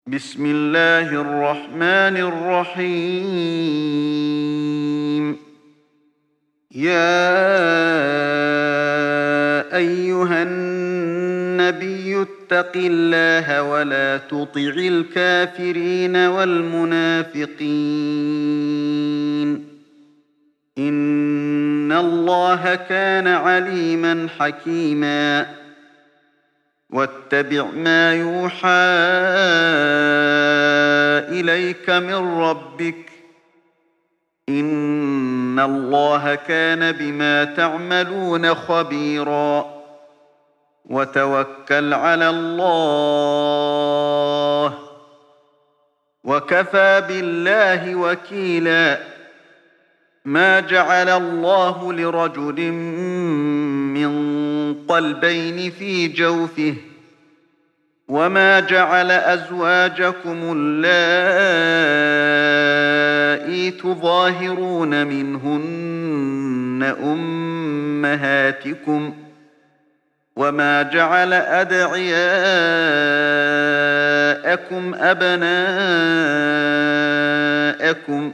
بسم الله الرحمن الرحيم. يا أيها النبي اتق الله ولا تطع الكافرين والمنافقين، إن الله كان عليما حكيما. واتبع ما يوحى إليك من ربك، إن الله كان بما تعملون خبيرا. وتوكل على الله، وكفى بالله وكيلا. ما جعل الله لرجل من قلبين في جوفه، وما جعل أزواجكم اللائي تظاهرون منهن أمهاتكم، وما جعل أدعياءكم أبناءكم،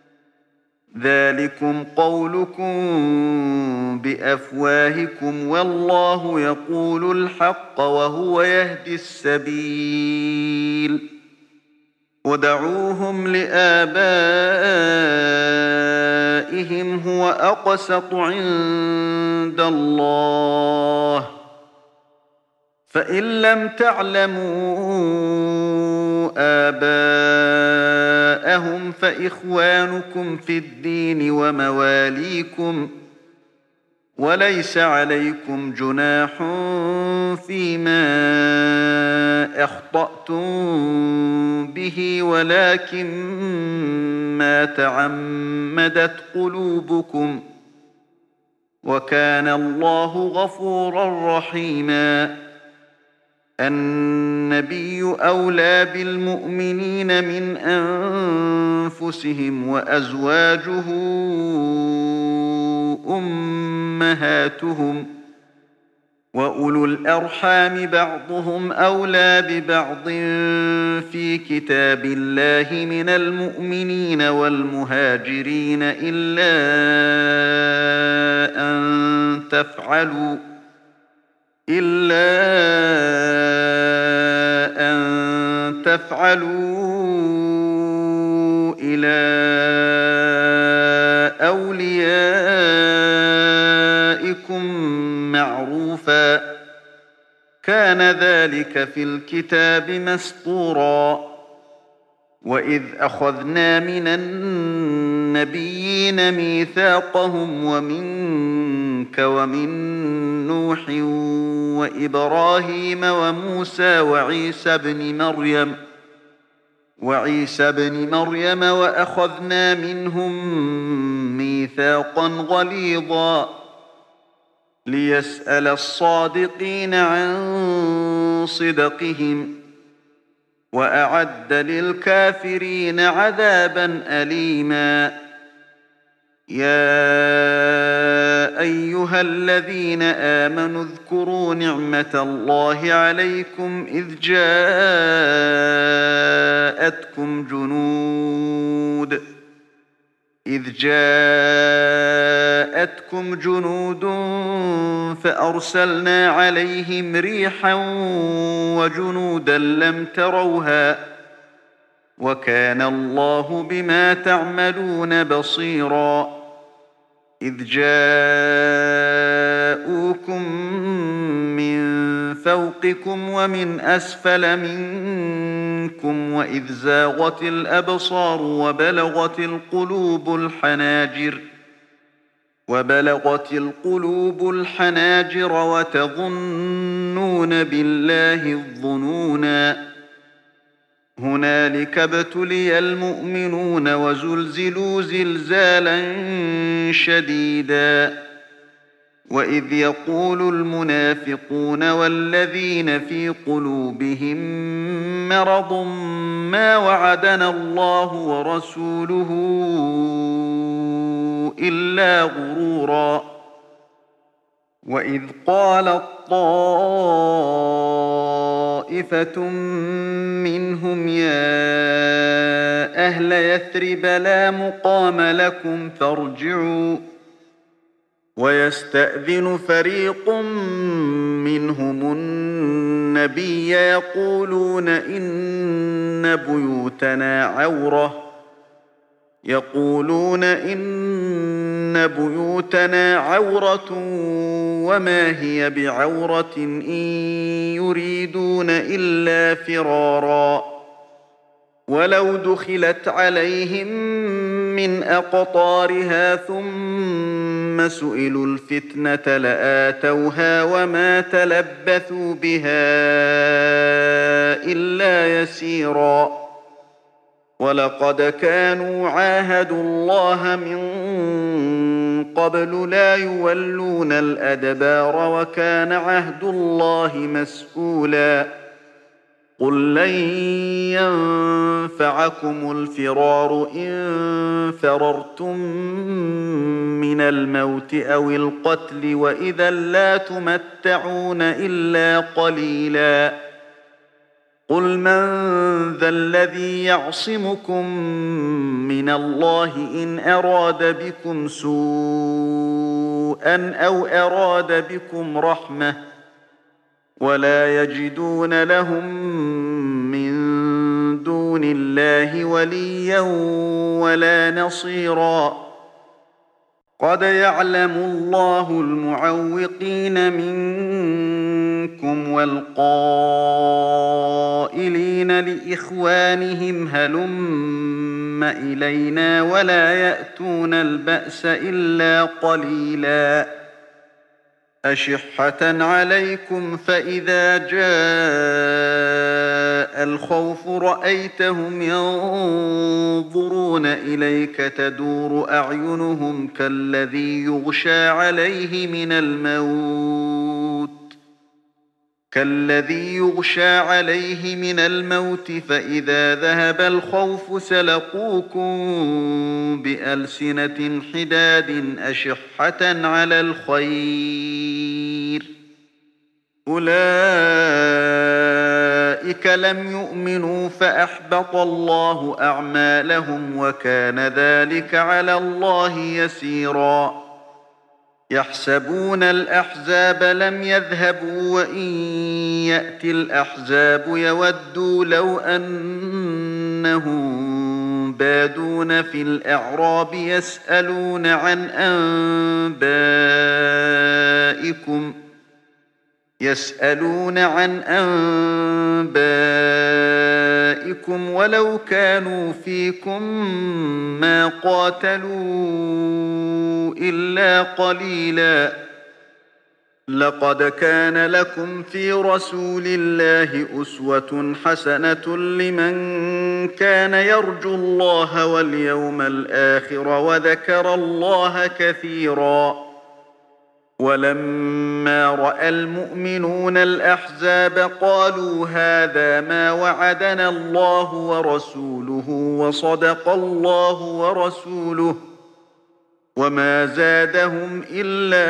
ذلكم قولكم بأفواهكم، والله يقول الحق وهو يهدي السبيل. ودعوهم لآبائهم هو أقسط عند الله، فإن لم تعلموا آباءهم فإخوانكم في الدين ومواليكم، وليس عليكم جناح فيما أخطأتم به، ولكن ما تعمدت قلوبكم، وكان الله غفورا رحيما. النبي أولى بالمؤمنين من أنفسهم، وأزواجه أمهاتهم، وأولو الأرحام بعضهم أولى ببعض في كتاب الله من المؤمنين والمهاجرين إلا أن تفعلوا إلى أوليائكم معروفا، كان ذلك في الكتاب مسطورا. وإذ أخذنا من النبيين ميثاقهم ومنك ومن نوح وإبراهيم وموسى وعيسى بن مريم، وأخذنا منهم ميثاقا غليظا، ليسأل الصادقين عن صدقهم، وأعد للكافرين عذابا أليما. يا أيها الذين آمنوا اذكروا نعمة الله عليكم إذ جاءتكم جنود فأرسلنا عليهم ريحا وجنودا لم تروها، وكان الله بما تعملون بصيرا. إذ جاءوكم من فوقكم ومن أسفل منكم، وإذ زاغت الأبصار وبلغت القلوب الحناجر وتظنون بالله الظنونا. هنالك ابتلي المؤمنون وزلزلوا زلزالا شديدا. وإذ يقول المنافقون والذين في قلوبهم مرض ما وعدنا الله ورسوله إلا غرورا. وإذ قالت طائفة منهم يا أهل يثرب لا مقام لكم فارجعوا ويستأذن فريق منهم النبي يقولون إن بيوتنا عورة وما هي بعورة إن يريدون إلا فرارا ولو دخلت عليهم من أقطارها ثم سئلوا الفتنة لآتوها وما تلبثوا بها إلا يسيرا ولقد كانوا عاهدوا الله من قبل لا يولون الأدبار وكان عهد الله مسؤولا قل لن ينفعكم الفرار إن فررتم من الموت أو القتل وإذا لا تمتعون إلا قليلا قل من ذا الذي يعصمكم من الله إن أراد بكم سوءا أو أراد بكم رحمة ولا يجدون لهم من دون الله وليا ولا نصيرا قد يعلم الله المعوقين منكم والقائلين لإخوانهم هلم إلينا ولا يأتون البأس إلا قليلا أشحة عليكم فإذا جاء الخوف رأيتهم ينظرون إليك تدور أعينهم كالذي يغشى عليه من الموت فإذا ذهب الخوف سلقوكم بألسنة حداد أشحة على الخير أولئك لم يؤمنوا فأحبط الله أعمالهم وكان ذلك على الله يسيرا يحسبون الأحزاب لم يذهبوا وإن يأتي الأحزاب يودوا لو أنهم بادون في الأعراب يسألون عن أنبائكم ولو كانوا فيكم ما قاتلوا إلا قليلا لقد كان لكم في رسول الله أسوة حسنة لمن كان يرجو الله واليوم الآخر وذكر الله كثيرا ولما رأى المؤمنون الأحزاب قالوا هذا ما وعدنا الله ورسوله وصدق الله ورسوله وما زادهم إلا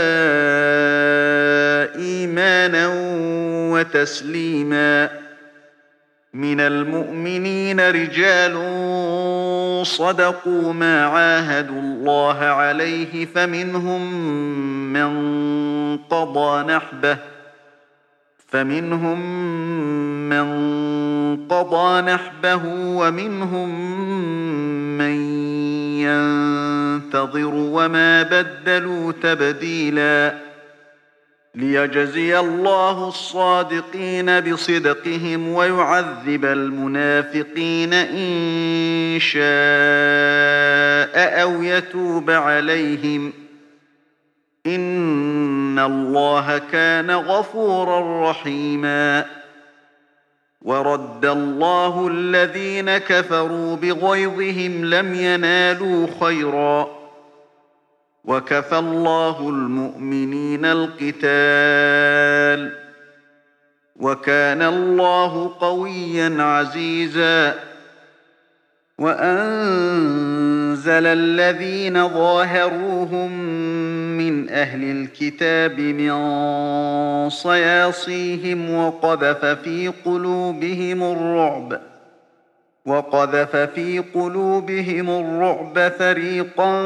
إيمانا وتسليما من المؤمنين رجال صدقوا ما عاهدوا الله عليه فمنهم من قضى نحبه ومنهم من ينتظر وما بدلوا تبديلا ليجزي الله الصادقين بصدقهم ويعذب المنافقين إن شاء أو يتوب عليهم إن الله كان غفورا رحيما ورد الله الذين كفروا بغيظهم لم ينالوا خيرا وكفى الله المؤمنين القتال وكان الله قويا عزيزا وأنزل الذين ظاهروهم من أهل الكتاب من صياصيهم وقذف في قلوبهم الرعب فريقا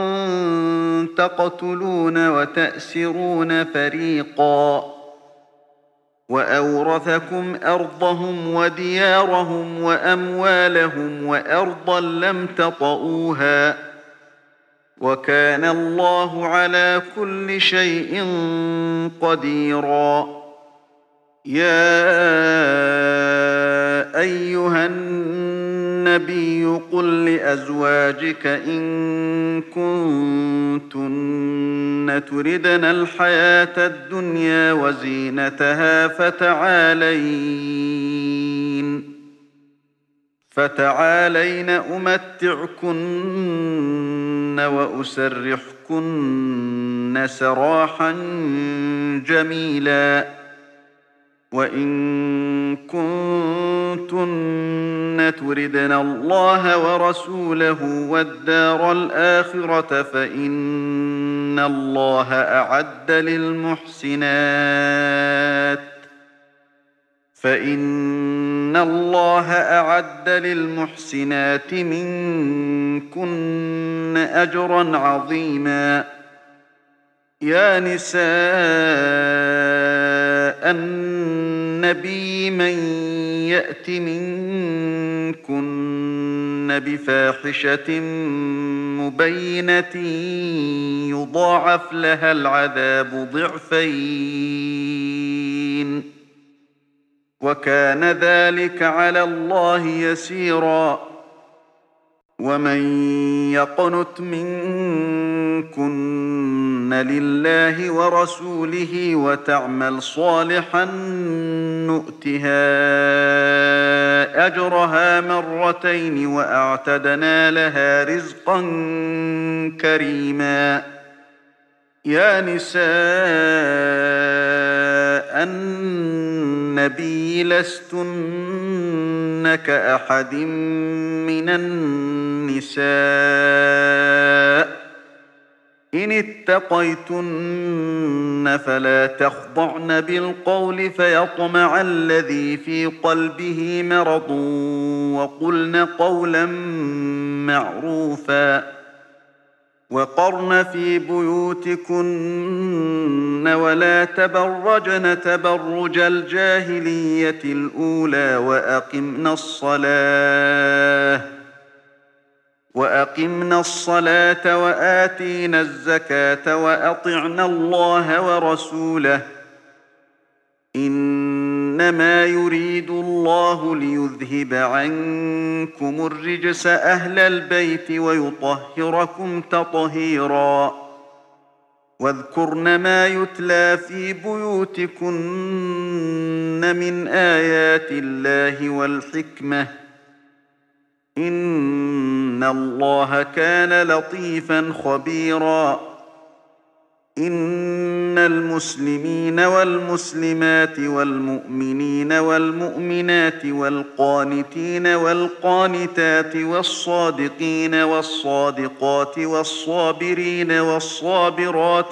تقتلون وتأسرون فريقا وأورثكم أرضهم وديارهم وأموالهم وأرضا لم تطئوها وكان الله على كل شيء قديرا. يا أيها النبي قل لأزواجك إن كنتن تردن الحياة الدنيا وزينتها فتعالين أمتعكن وأسرحكن سراحا جميلا. وإن كنتن تردن الله ورسوله والدار الآخرة فإن الله أعد للمحسنات منكن أجرا عظيما. يا نساء النبي من يأت منكن بفاحشة مبينة يضاعف لها العذاب ضعفين وكان ذلك على الله يسيرا. ومن يقنت منكن لله ورسوله وتعمل صالحا نؤتها أجرها مرتين وأعتدنا لها رزقا كريما. يا نساء النبي لستن كأحد من النساء إن اتقيتن فلا تخضعن بالقول فيطمع الذي في قلبه مرض وقلن قولا معروفا. وقرن في بيوتكن ولا تبرجن تبرج الجاهلية الأولى وأقمنا الصلاة وآتينا الزكاة وأطعنا الله ورسوله إنما يريد الله ليذهب عنكم الرجس أهل البيت ويطهركم تطهيرا. واذكرن ما يتلى في بيوتكن من آيات الله والحكمة إن الله كان لطيفا خبيرا. إن المسلمين والمسلمات والمؤمنين والمؤمنات والقانتين والقانتات والصادقين والصادقات والصابرين والصابرات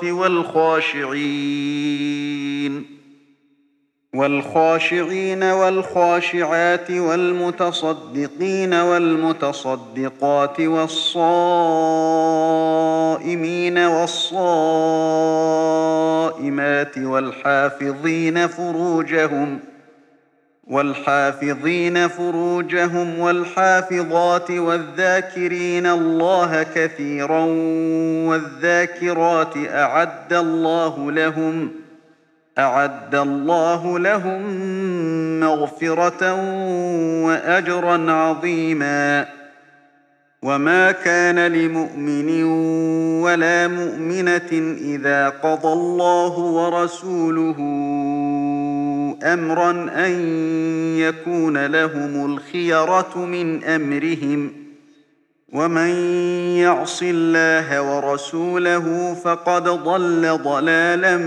والخاشعين والخاشعات والمتصدقين والمتصدقات والصائمين والصائمات والحافظين فروجهم والحافظات والذاكرين الله كثيرا والذاكرات أعد الله لهم مغفرة وأجرا عظيما. وما كان لمؤمن ولا مؤمنة إذا قضى الله ورسوله أمرا أن يكون لهم الخيرة من أمرهم ومن يعص الله ورسوله فقد ضل ضلالا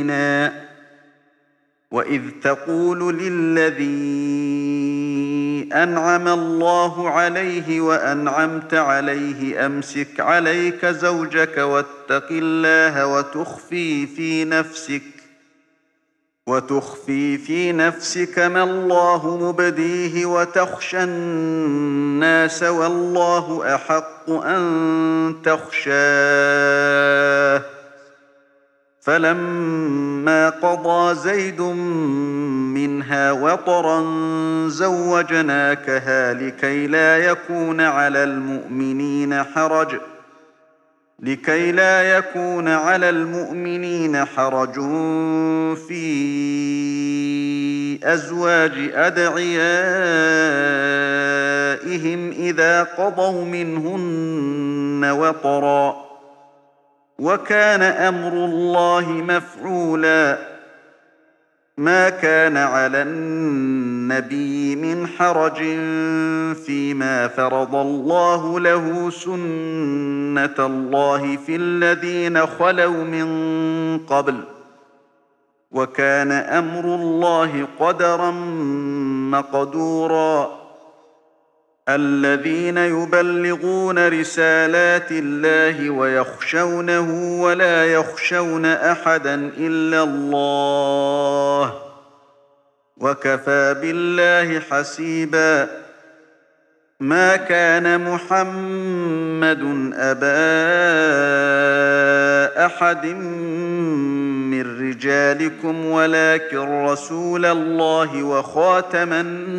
مبينا. وإذ تقول للذي أنعم الله عليه وأنعمت عليه أمسك عليك زوجك واتق الله وتخفي في نفسك ما الله مبديه وتخشى الناس والله أحق أن تخشاه فلما قضى زيد منها وطرا زوجناكها لكي لا يكون على المؤمنين حرج في أزواج أدعيائهم إذا قضوا منهن وطرا وكان أمر الله مفعولا ما كان على النبي من حرج فيما فرض الله له سنة الله في الذين خلوا من قبل وكان أمر الله قدرا مقدورا الذين يبلغون رسالات الله ويخشونه ولا يخشون أحدا إلا الله وكفى بالله حسيبا ما كان محمد أبا أحد من رجالكم ولكن رسول الله وخاتم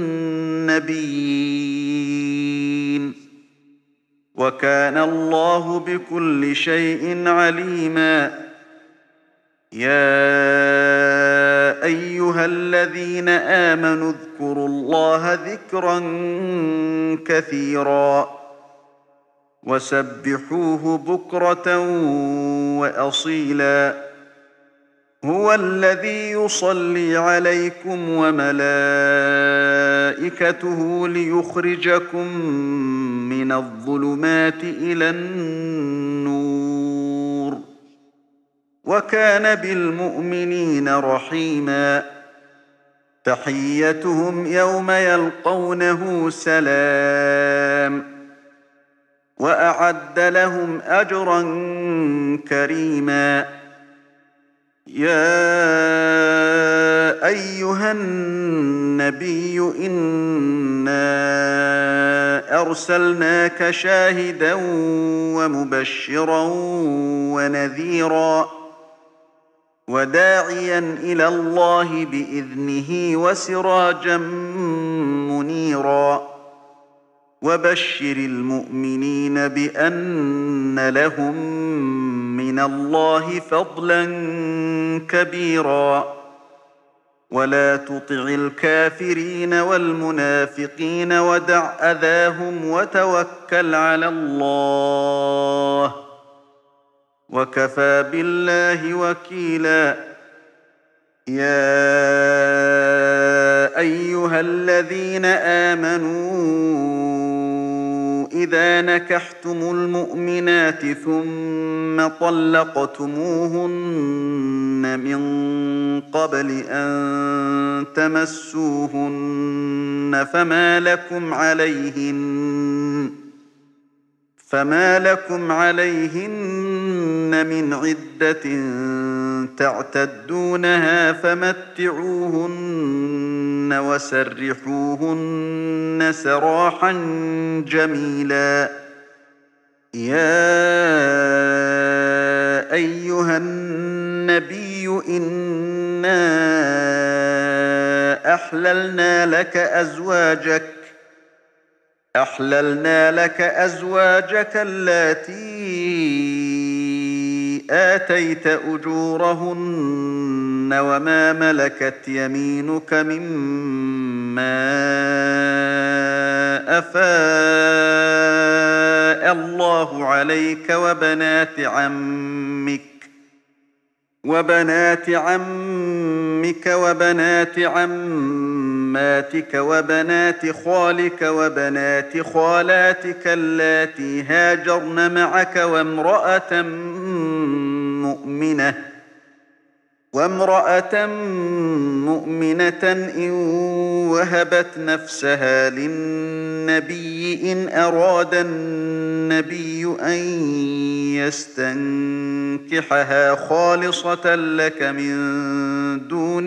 النبيين وكان الله بكل شيء عليما يا أيها الذين آمنوا اذكروا الله ذكرا كثيرا وسبحوه بكرة وأصيلا هو الذي يصلي عليكم وملائكته ليخرجكم من الظلمات إلى النور وكان بالمؤمنين رحيما تحيتهم يوم يلقونه سلام وأعد لهم أجرا كريما يا أيها النبي إنا أرسلناك شاهدا ومبشرا ونذيرا وداعيا إلى الله بإذنه وسراجا منيرا وبشر المؤمنين بأن لهم من الله فضلا كبيرا ولا تطع الكافرين والمنافقين ودع أذاهم وتوكل على الله وكفى بالله وكيلا يا أيها الذين آمنوا إذا نكحتم المؤمنات ثم طلقتموهن من قبل أن تمسوهن فما لكم عليهن من عدة تعتدونها فمتعوهن وسرحوهن سراحا جميلا يا أيها النبي إنا أحللنا لك أزواجك اللاتي آتيت أجورهن وما ملكت يمينك مما أفاء الله عليك وبنات عمك وبنات عماتك وبنات خالك وبنات خالاتك اللاتي وامرأة مؤمنة إن وهبت نفسها للنبي إن أراد النبي أن يستنكحها خالصة لك من دون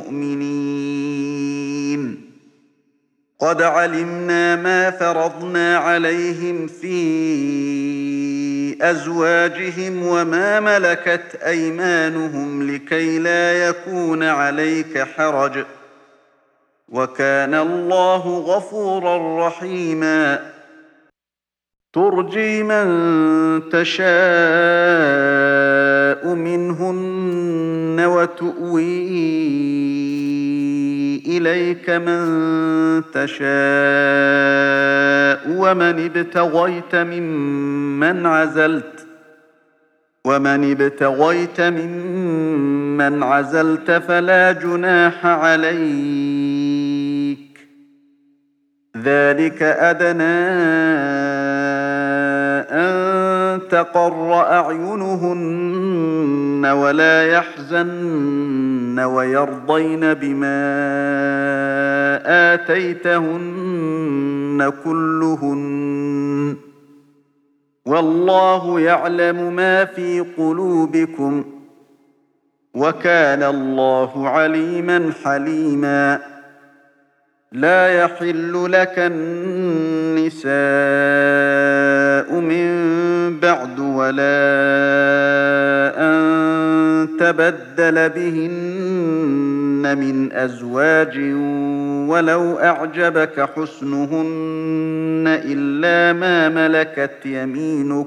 المؤمنين. قد علمنا ما فرضنا عليهم في أزواجهم وما ملكت أيمانهم لكي لا يكون عليك حرج، وكان الله غفورا رحيما. ترجي من تشاء منهن وتؤوي إليك من تشاء ومن ابتغيت ممن عزلت فلا جناح عليك. ذلك أدنى أن تقر أعينهن ولا يحزن ويرضين بما آتيتهن كلهن، والله يعلم ما في قلوبكم، وكان الله عليما حليما. لا يحل لك النساء من بعد ولا أن تبدل بهن من أزواج ولو أعجبك حسنهن إلا ما ملكت يمينك،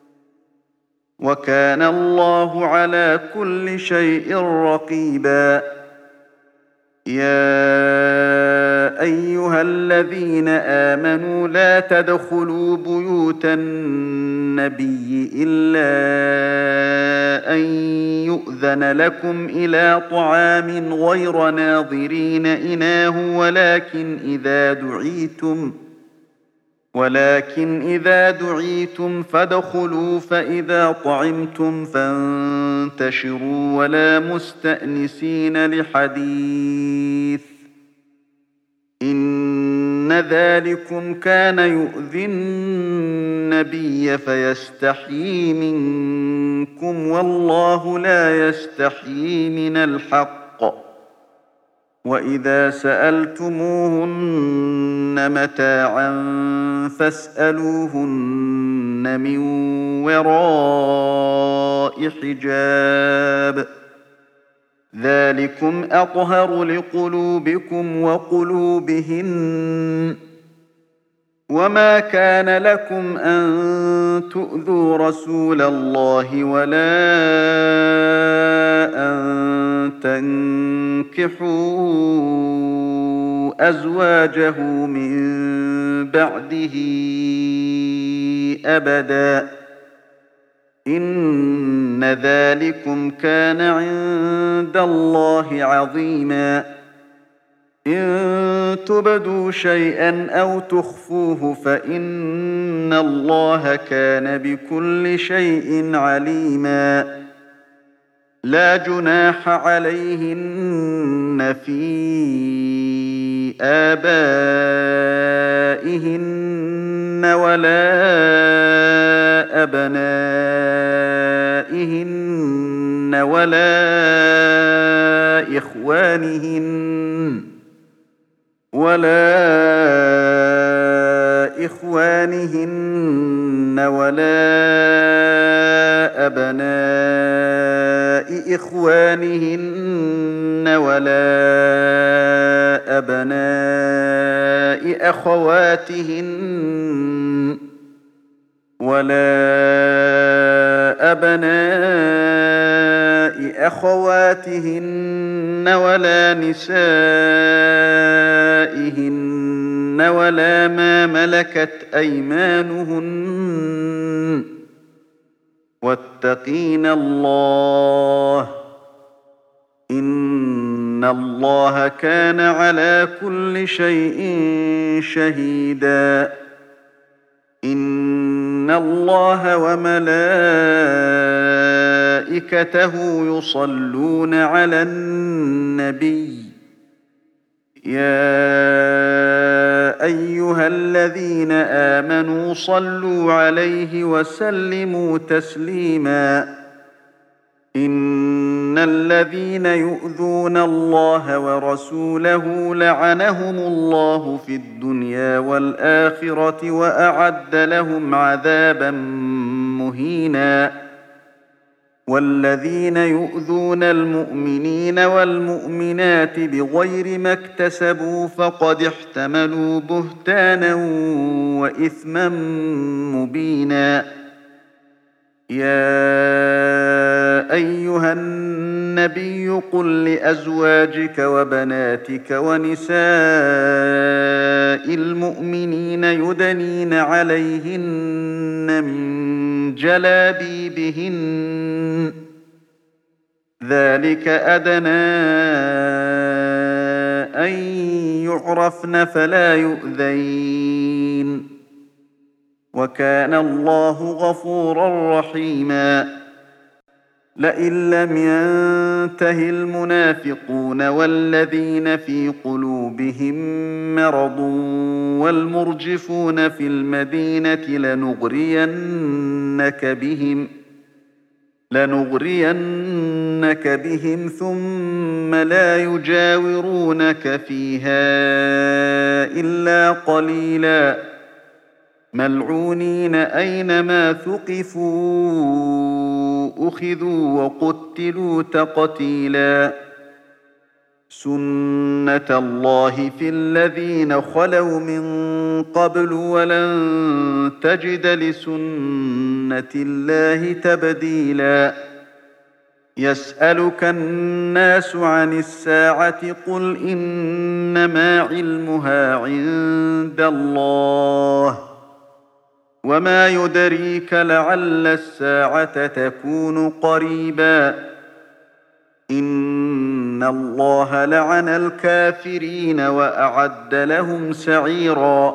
وكان الله على كل شيء رقيبا. يا أيها الذين آمنوا لا تدخلوا بيوت النبي إلا أن يؤذن لكم إلى طعام غير ناظرين إناه ولكن إذا دعيتم فادخلوا فإذا طعمتم فانتشروا ولا مستأنسين لحديث، إن ذلكم كان يؤذي النبي فيستحيي منكم والله لا يستحيي من الحق. وإذا سألتموهن متاعا فاسألوهن من وراء حجاب، ذلكم أطهر لقلوبكم وقلوبهن. وما كان لكم أن تؤذوا رسول الله ولا أن تنكحوا أزواجه من بعده أبدا، إن ذلكم كان عند الله عظيما. إن تبدوا شيئا أو تخفوه فإن الله كان بكل شيء عليما. لا جناح عليهن في آبائهن ولا أبنائهن ولا إخوانهن ولا أبناء إخوانهن ولا أبناء أخواتهن ولا نسائهن ولا ما ملكت أيمانهن، واتقين الله، إن الله كان على كل شيء شهيدا. إن اللَّهَ وَمَلَائِكَتَهُ يُصَلُّونَ عَلَى النَّبِيِّ يَا أَيُّهَا الَّذِينَ آمَنُوا صَلُّوا عَلَيْهِ وَسَلِّمُوا تَسْلِيمًا إِنَّ الَّذِينَ يُؤْذُونَ اللَّهَ وَرَسُولَهُ لَعَنَهُمُ اللَّهُ في الدُّنْيَا وَالْآخِرَةِ وَأَعَدَّ لَهُمْ عَذَابًا مُهِينًا وَالَّذِينَ يُؤْذُونَ الْمُؤْمِنِينَ وَالْمُؤْمِنَاتِ بِغَيْرِ ما اكْتَسَبُوا فَقَدِ احْتَمَلُوا بُهْتَانًا وَإِثْمًا مُّبِينًا يَا أَيُّهَا النَّبِيُّ قُل لِّأَزْوَاجِكَ وَبَنَاتِكَ وَنِسَاءِ الْمُؤْمِنِينَ يُدْنِينَ عَلَيْهِنَّ مِن جَلَابِيبِهِنَّ ذَلِكَ أَدْنَىٰ أَن يُعْرَفْنَ فَلَا يُؤْذَيْنَ وَكَانَ اللَّهُ غَفُورًا رَّحِيمًا لئن لم ينته المنافقون والذين في قلوبهم مرض والمرجفون في المدينة لنغرينك بهم ثم لا يجاورونك فيها إلا قليلا ملعونين أينما ثقفوا أخذوا وقتلوا تقتيلا سنة الله في الذين خلوا من قبل ولن تجد لسنة الله تبديلا يسألك الناس عن الساعة قل إنما علمها عند الله وما يدريك لعل الساعة تكون قريبا إن الله لعن الكافرين وأعد لهم سعيرا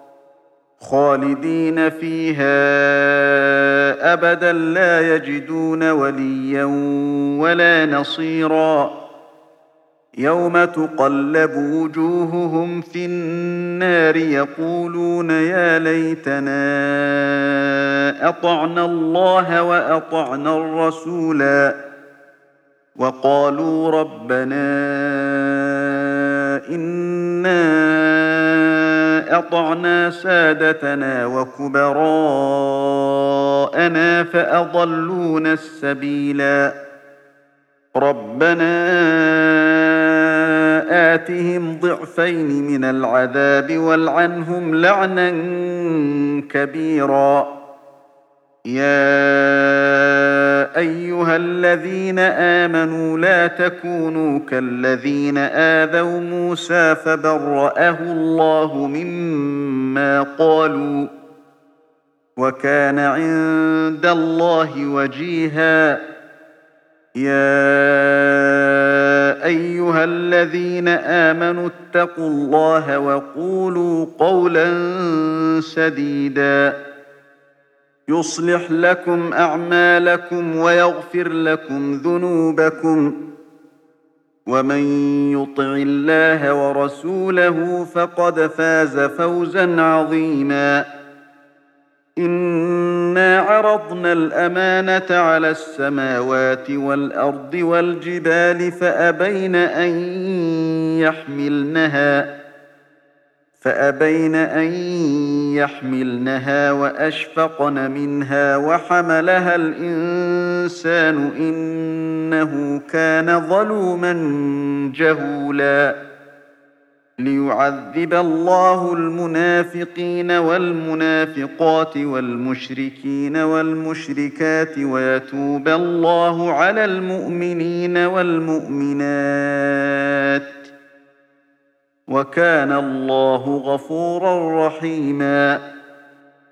خالدين فيها أبدا لا يجدون وليا ولا نصيرا يوم تقلب وجوههم في النار يقولون يا ليتنا أطعنا الله وأطعنا الرسولا وقالوا ربنا إنا أطعنا سادتنا وكبراءنا فأضلونا السبيلا ربنا آتهم ضعفين من العذاب والعنهم لعنا كبيرا يا أيها الذين آمنوا لا تكونوا كالذين آذوا موسى فبرأه الله مما قالوا وكان عند الله وجيها يا أيها الذين آمنوا اتقوا الله وقولوا قولا سديدا يصلح لكم أعمالكم ويغفر لكم ذنوبكم ومن يطع الله ورسوله فقد فاز فوزا عظيما إنا عرضنا الأمانة على السماوات والأرض والجبال فأبين أن يحملنها وأشفقن منها وحملها الإنسان إنه كان ظلوما جهولا ليعذب الله المنافقين والمنافقات والمشركين والمشركات ويتوب الله على المؤمنين والمؤمنات وكان الله غفورا رحيما